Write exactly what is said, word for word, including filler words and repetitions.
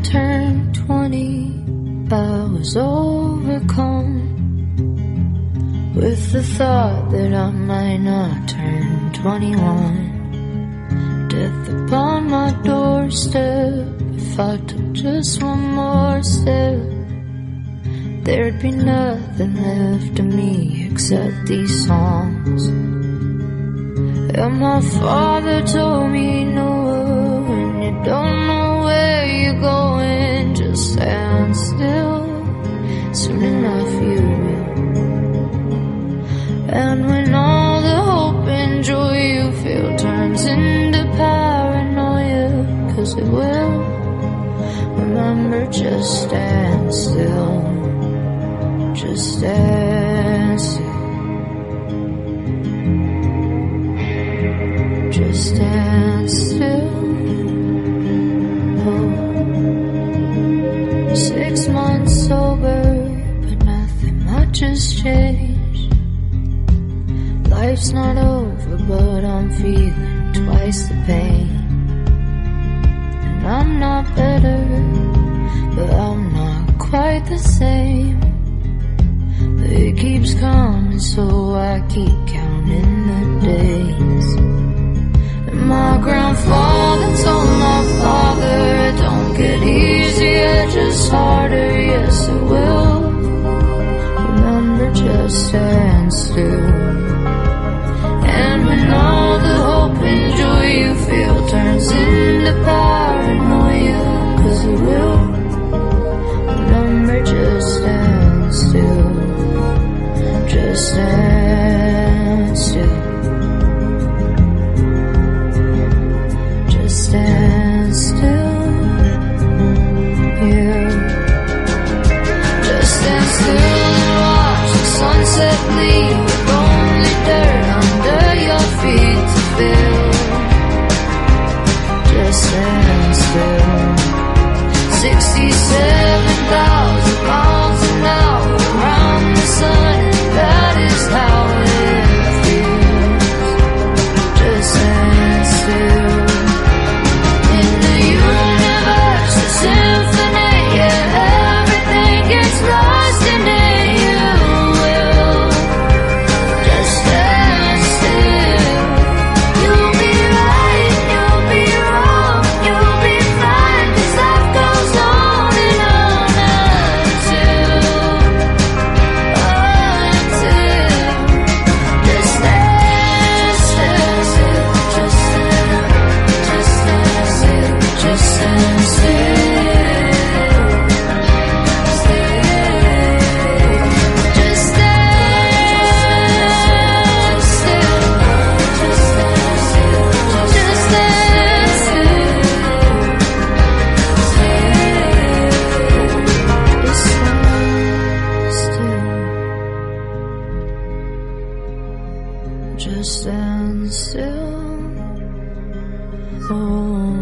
turned twenty, I was overcome with the thought that I might not turn twenty-one. Death upon my doorstep, if I took just one more step, there'd be nothing left of me except these songs. And my father told me, Noah, when you don't know where you're going, just stand still, soon enough you will. And when all the hope and joy you feel turns into paranoia, 'cause it will, remember, just stand still, just stand still, just stand still. Oh. Six months sober, but nothing much has changed. Life's not over, but I'm feeling twice the pain. And I'm not better, but I'm not quite the same. But it keeps coming, so I keep counting the days. And my grandfather told my father, don't get easier, just harder, yes it will. Remember, just stand still. And when all the hope and joy you feel turns into paranoia, 'cause it will, remember, just stand still, just stand still, just stand still, yeah. Just stand still and watch the sunset leave only dirt under your feet to feel. Just stand still. Sixty-seven thousand miles an hour around the sun, and that is how it feels. Just stand still. In the universe, the symphony, yeah, everything gets lost in it. You will just stand still. You'll be right, you'll be wrong, you'll be fine, 'cause life goes on and on until, until, just stand still, just stand, just stand still, just stand still, just stand still, just stand still, just stand still, just stand still, just stand still. Oh.